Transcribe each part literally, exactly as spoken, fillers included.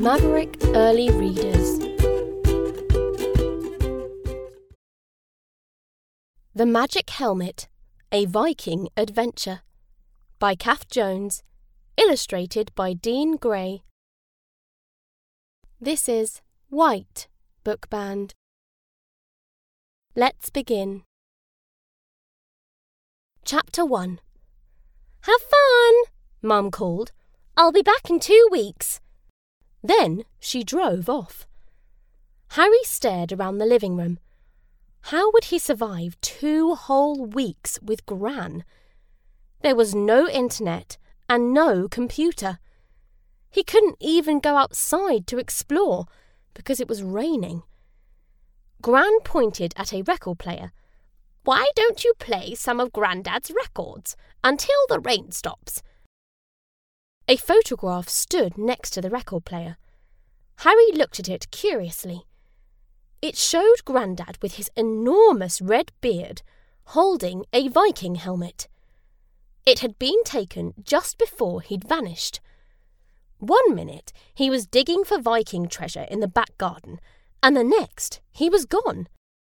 Maverick Early Readers. The Magic Helmet, A Viking Adventure by Kath Jones, illustrated by Dean Gray. This is White Book Band. Let's begin. Chapter one. Have fun, Mum called. I'll be back in two weeks. Then she drove off. Harry stared around the living room. How would he survive two whole weeks with Gran? There was no internet and no computer. He couldn't even go outside to explore because it was raining. Gran pointed at a record player. Why don't you play some of Grandad's records until the rain stops? A photograph stood next to the record player. Harry looked at it curiously. It showed Grandad with his enormous red beard holding a Viking helmet. It had been taken just before he'd vanished. One minute he was digging for Viking treasure in the back garden, and the next he was gone.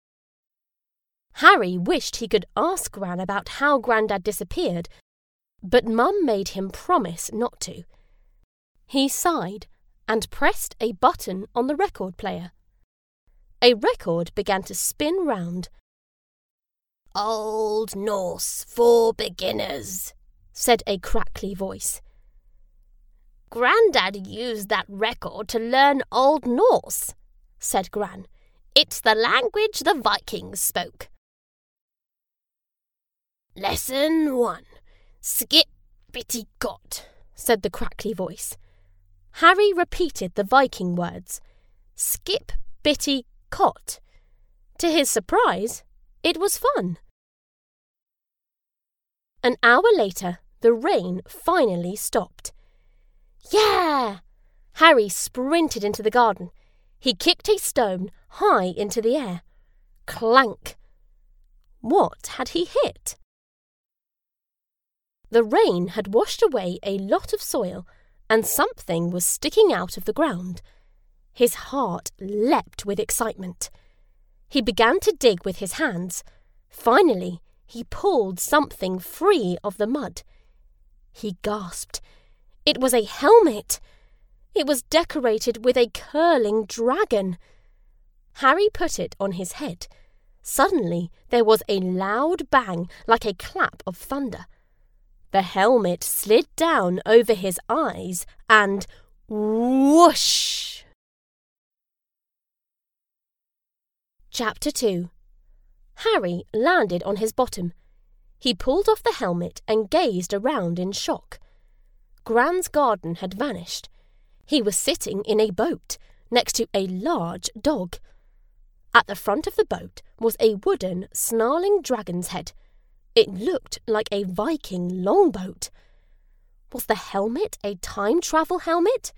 Harry wished he could ask Gran about how Grandad disappeared, but Mum made him promise not to. He sighed and pressed a button on the record player. A record began to spin round. Old Norse for beginners, said a crackly voice. Grandad used that record to learn Old Norse, said Gran. It's the language the Vikings spoke. Lesson one. Skip bitty got, said the crackly voice. Harry repeated the Viking words. Skip bitty cot. To his surprise, it was fun. An hour later, the rain finally stopped. Yeah! Harry sprinted into the garden. He kicked a stone high into the air. Clank! What had he hit? The rain had washed away a lot of soil, and something was sticking out of the ground. His heart leapt with excitement. He began to dig with his hands. Finally, he pulled something free of the mud. He gasped. It was a helmet. It was decorated with a curling dragon. Harry put it on his head. Suddenly, there was a loud bang like a clap of thunder. The helmet slid down over his eyes and whoosh! Chapter two. Harry landed on his bottom. He pulled off the helmet and gazed around in shock. Gran's garden had vanished. He was sitting in a boat next to a large dog. At the front of the boat was a wooden, snarling dragon's head. It looked like a Viking longboat. Was the helmet a time-travel helmet?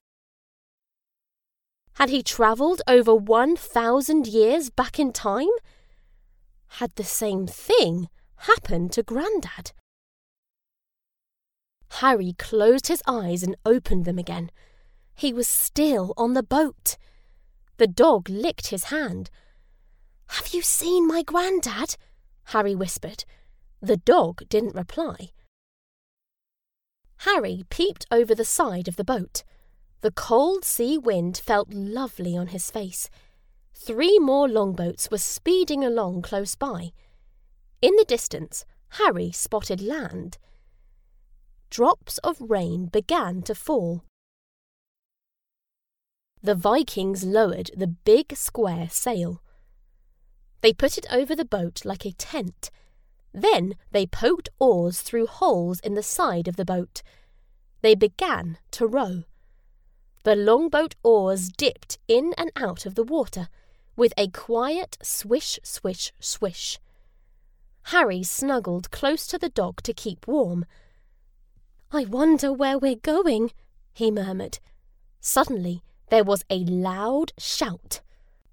Had he travelled over one thousand years back in time? Had the same thing happened to Grandad? Harry closed his eyes and opened them again. He was still on the boat. The dog licked his hand. Have you seen my Grandad? Harry whispered. The dog didn't reply. Harry peeped over the side of the boat. The cold sea wind felt lovely on his face. Three more longboats were speeding along close by. In the distance, Harry spotted land. Drops of rain began to fall. The Vikings lowered the big square sail. They put it over the boat like a tent. Then they poked oars through holes in the side of the boat. They began to row. The longboat oars dipped in and out of the water with a quiet swish, swish, swish. Harry snuggled close to the dog to keep warm. I wonder where we're going, he murmured. Suddenly there was a loud shout.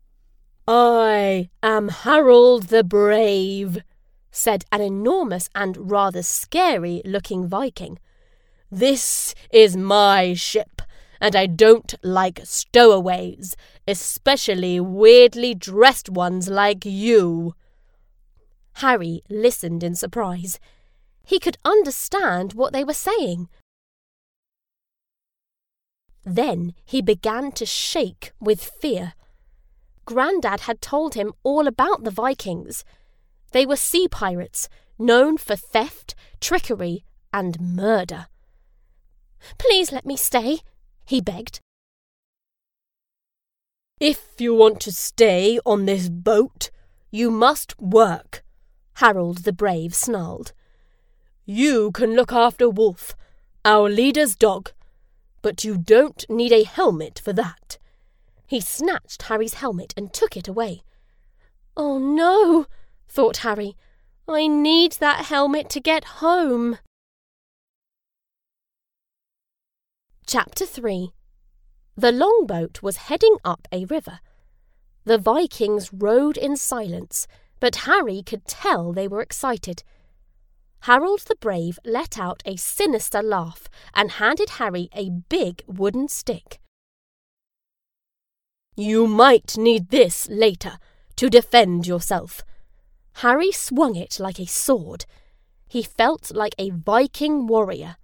I am Harold the Brave, said an enormous and rather scary-looking Viking. This is my ship, and I don't like stowaways, especially weirdly dressed ones like you." Harry listened in surprise. He could understand what they were saying. Then he began to shake with fear. Grandad had told him all about the Vikings. They were sea pirates, known for theft, trickery, and murder. "Please let me stay," he begged. "If you want to stay on this boat, you must work," Harold the Brave snarled. "You can look after Wolf, our leader's dog, but you don't need a helmet for that." He snatched Harry's helmet and took it away. "Oh no," thought Harry. "I need that helmet to get home." Chapter three. The longboat was heading up a river. The Vikings rowed in silence, but Harry could tell they were excited. Harold the Brave let out a sinister laugh and handed Harry a big wooden stick. "You might need this later to defend yourself." Harry swung it like a sword. He felt like a Viking warrior.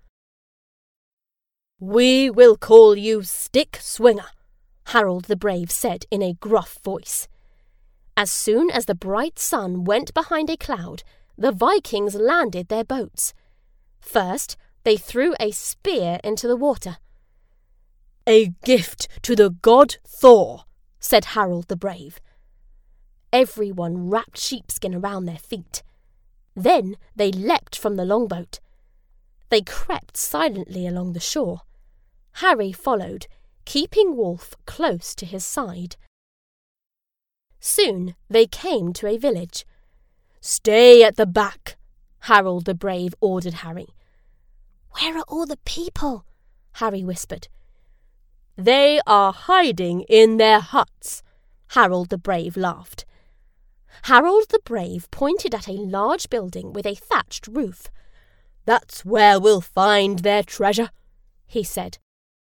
"We will call you Stick Swinger," Harold the Brave said in a gruff voice. As soon as the bright sun went behind a cloud, the Vikings landed their boats. First, they threw a spear into the water. "A gift to the god Thor," said Harold the Brave. Everyone wrapped sheepskin around their feet. Then they leapt from the longboat. They crept silently along the shore. Harry followed, keeping Wolf close to his side. Soon they came to a village. "Stay at the back," Harold the Brave ordered Harry. "Where are all the people?" Harry whispered. "They are hiding in their huts," Harold the Brave laughed. Harold the Brave pointed at a large building with a thatched roof. "That's where we'll find their treasure," he said.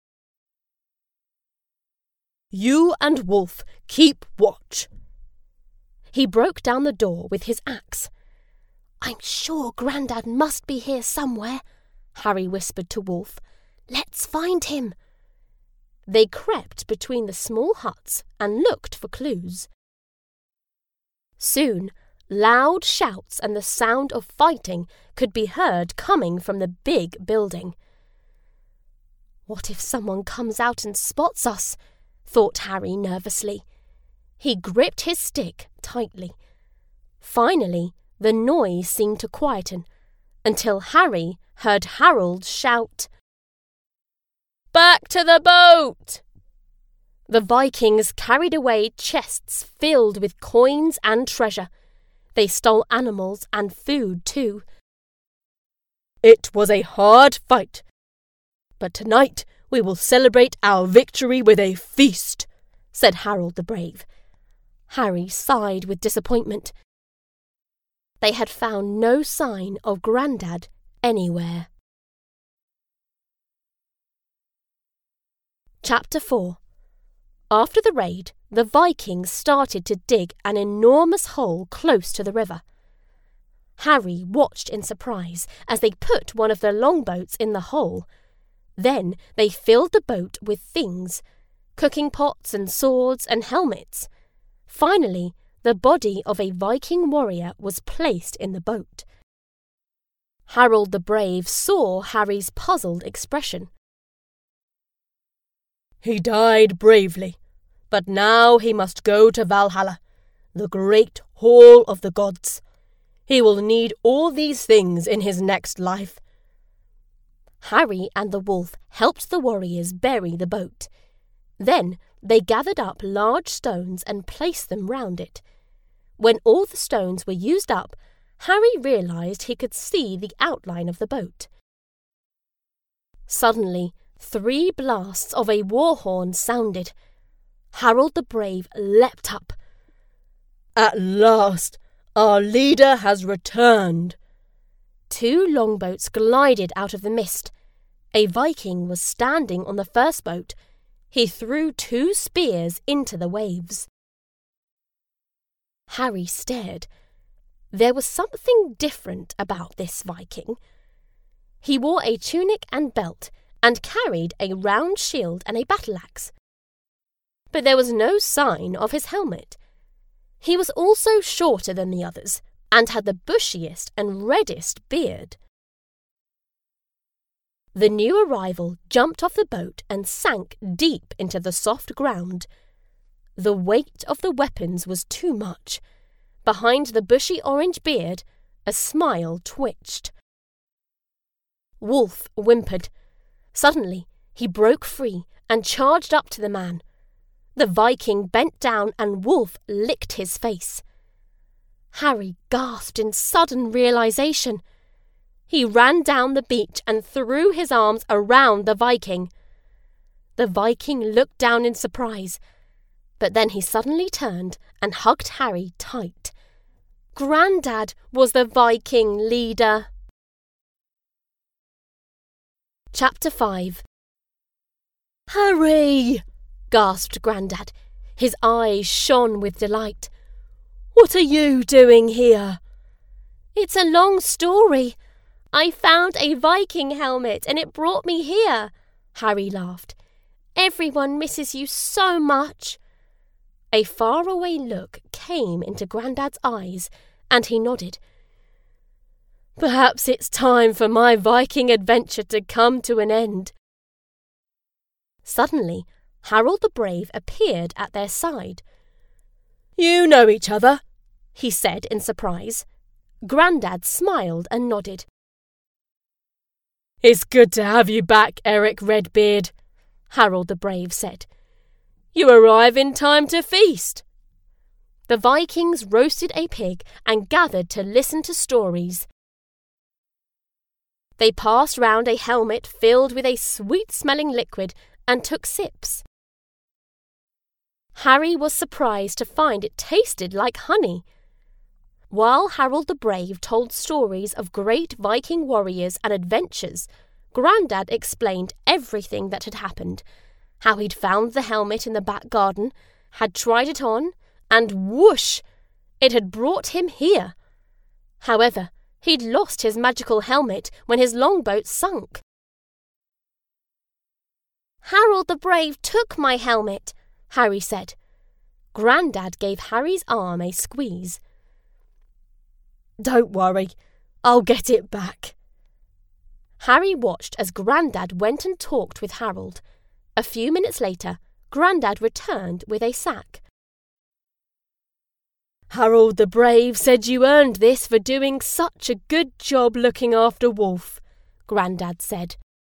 "You and Wolf keep watch." He broke down the door with his axe. "I'm sure Grandad must be here somewhere," Harry whispered to Wolf. "Let's find him." They crept between the small huts and looked for clues. Soon, loud shouts and the sound of fighting could be heard coming from the big building. "What if someone comes out and spots us?" thought Harry nervously. He gripped his stick tightly. Finally, the noise seemed to quieten, until Harry heard Harold shout, "Back to the boat!" The Vikings carried away chests filled with coins and treasure. They stole animals and food too. "It was a hard fight, but tonight we will celebrate our victory with a feast," said Harold the Brave. Harry sighed with disappointment. They had found no sign of Grandad anywhere. Chapter four. After the raid, the Vikings started to dig an enormous hole close to the river. Harry watched in surprise as they put one of the longboats in the hole. Then they filled the boat with things, cooking pots and swords and helmets. Finally, the body of a Viking warrior was placed in the boat. Harold the Brave saw Harry's puzzled expression. "He died bravely, but now he must go to Valhalla, the great hall of the gods. He will need all these things in his next life." Harry and the wolf helped the warriors bury the boat. Then they gathered up large stones and placed them round it. When all the stones were used up, Harry realized he could see the outline of the boat. Suddenly, three blasts of a war horn sounded. Harold the Brave leapt up. "At last, our leader has returned." Two longboats glided out of the mist. A Viking was standing on the first boat. He threw two spears into the waves. Harry stared. There was something different about this Viking. He wore a tunic and belt and carried a round shield and a battle-axe. But there was no sign of his helmet. He was also shorter than the others and had the bushiest and reddest beard. The new arrival jumped off the boat and sank deep into the soft ground. The weight of the weapons was too much. Behind the bushy orange beard, a smile twitched. Wolf whimpered. Suddenly, he broke free and charged up to the man. The Viking bent down and Wolf licked his face. Harry gasped in sudden realization. He ran down the beach and threw his arms around the Viking. The Viking looked down in surprise, but then he suddenly turned and hugged Harry tight. Grandad was the Viking leader. Chapter five. "Harry!" gasped Grandad. His eyes shone with delight. "What are you doing here?" "It's a long story. I found a Viking helmet and it brought me here," Harry laughed. "Everyone misses you so much." A faraway look came into Grandad's eyes, and he nodded. "Perhaps it's time for my Viking adventure to come to an end." Suddenly, Harold the Brave appeared at their side. "You know each other?" he said in surprise. Grandad smiled and nodded. "It's good to have you back, Eric Redbeard," Harold the Brave said. "You arrive in time to feast." The Vikings roasted a pig and gathered to listen to stories. They passed round a helmet filled with a sweet-smelling liquid and took sips. Harry was surprised to find it tasted like honey. While Harold the Brave told stories of great Viking warriors and adventures, Grandad explained everything that had happened, how he'd found the helmet in the back garden, had tried it on, and whoosh! It had brought him here. However, he'd lost his magical helmet when his longboat sunk. "Harold the Brave took my helmet," Harry said. Grandad gave Harry's arm a squeeze. "Don't worry, I'll get it back." Harry watched as Grandad went and talked with Harold. A few minutes later, Grandad returned with a sack. "Harold the Brave said you earned this for doing such a good job looking after Wolf," Grandad said.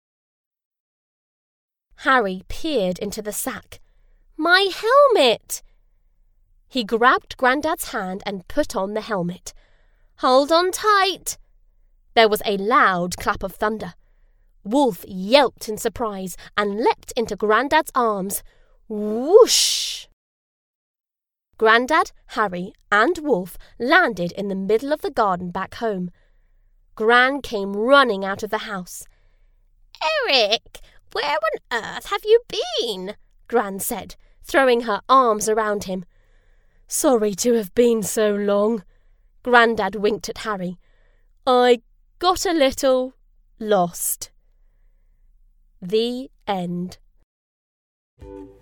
Harry peered into the sack. "My helmet!" He grabbed Grandad's hand and put on the helmet. "Hold on tight!" There was a loud clap of thunder. Wolf yelped in surprise and leapt into Grandad's arms. Whoosh! Grandad, Harry, and Wolf landed in the middle of the garden back home. Gran came running out of the house. "Eric, where on earth have you been?" Gran said, throwing her arms around him. "Sorry to have been so long." Grandad winked at Harry. "I got a little lost." The end.